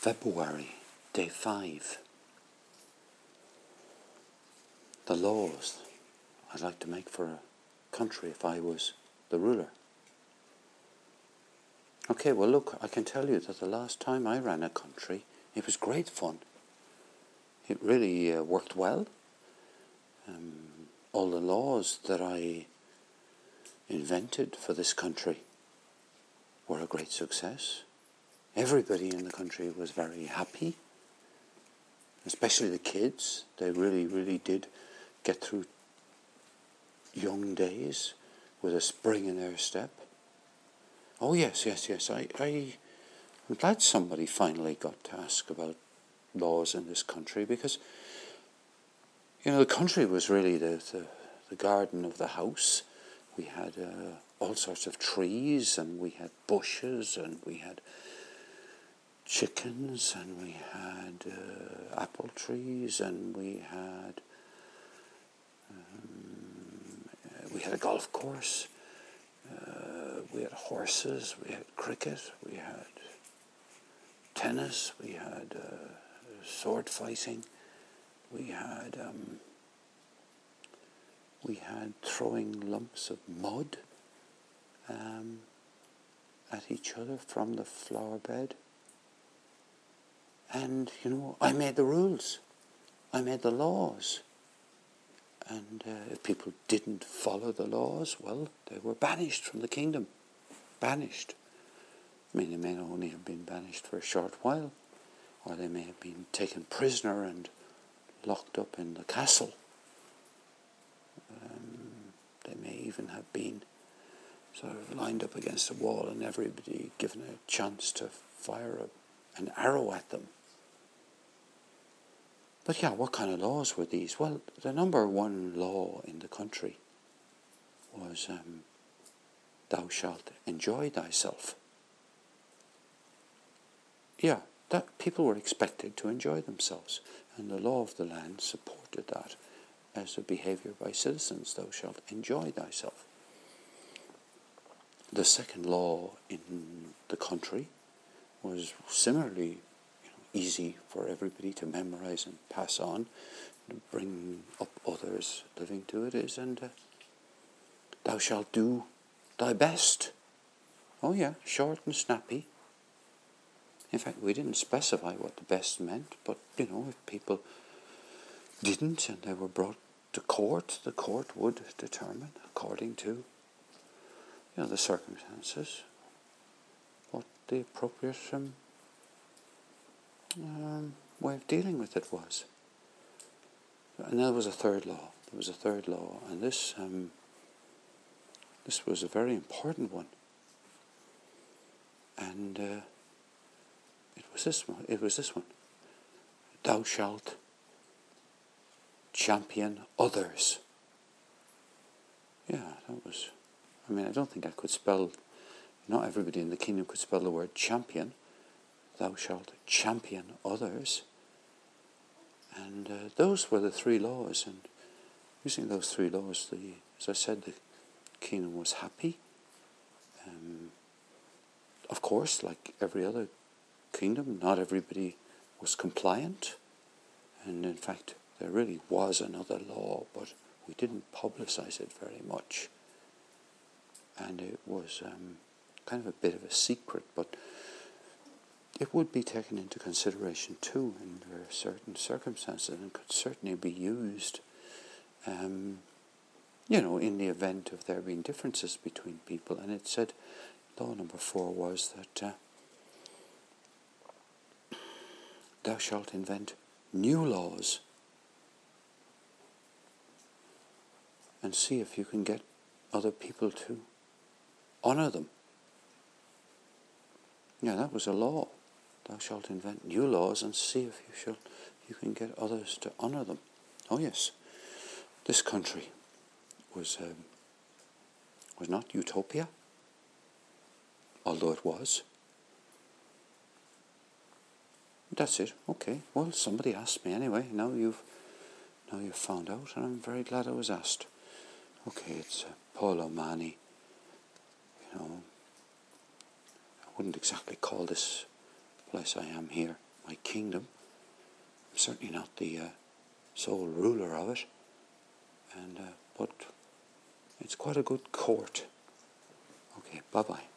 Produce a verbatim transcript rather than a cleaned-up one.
February, day five. The laws I'd like to make for a country if I was the ruler. Okay, well look, I can tell you that the last time I ran a country, it was great fun. It really uh, worked well. Um, all the laws that I invented for this country were a great success. Everybody in the country was very happy, especially the kids. They really, really did get through young days with a spring in their step. Oh yes, yes, yes, I, I, I'm glad somebody finally got to ask about laws in this country, because, you know, the country was really the, the, the garden of the house. We had uh, all sorts of trees, and we had bushes, and we had chickens, and we had uh, apple trees, and we had um, we had a golf course, uh, we had horses, we had cricket, we had tennis, we had uh, sword fighting, we had um, we had throwing lumps of mud um, at each other from the flower bed. And, you know, I made the rules. I made the laws. And uh, if people didn't follow the laws, well, they were banished from the kingdom. Banished. I mean, they may only have been banished for a short while, or they may have been taken prisoner and locked up in the castle. Um, they may even have been sort of lined up against a wall and everybody given a chance to fire a, an arrow at them. But yeah, what kind of laws were these? Well, the number one law in the country was um, thou shalt enjoy thyself. Yeah, that people were expected to enjoy themselves, and the law of the land supported that as a behaviour by citizens. Thou shalt enjoy thyself. The second law in the country was similarly easy for everybody to memorize and pass on, and bring up others living to it, is, and uh, thou shalt do thy best. Oh yeah, short and snappy. In fact, we didn't specify what the best meant, but, you know, if people didn't and they were brought to court, the court would determine, according to, you know, the circumstances, what the appropriate um, Um, way of dealing with it was. And there was a third law. There was a third law, and this um, this was a very important one. And uh, it was this one. It was this one. Thou shalt champion others. Yeah, that was. I mean, I don't think I could spell. Not everybody in the kingdom could spell the word champion. Thou shalt champion others. And uh, those were the three laws, and using those three laws, the, as I said, the kingdom was happy. Um, of course, like every other kingdom, not everybody was compliant, and in fact, there really was another law, but we didn't publicize it very much, and it was um, kind of a bit of a secret, but it would be taken into consideration too under certain circumstances, and could certainly be used, um, you know, in the event of there being differences between people. And it said, law number four was that uh, thou shalt invent new laws and see if you can get other people to honour them. Yeah, that was a law. Thou shalt invent new laws and see if you shall, you can get others to honour them. Oh yes, this country was um, was not utopia, although it was. That's it. Okay. Well, somebody asked me anyway. Now you've now you've found out, and I'm very glad I was asked. Okay, it's uh, Paul O'Mahony. You know, I wouldn't exactly call this place I am here my kingdom. I'm certainly not the uh, sole ruler of it. And uh, but it's quite a good court. Okay, bye-bye.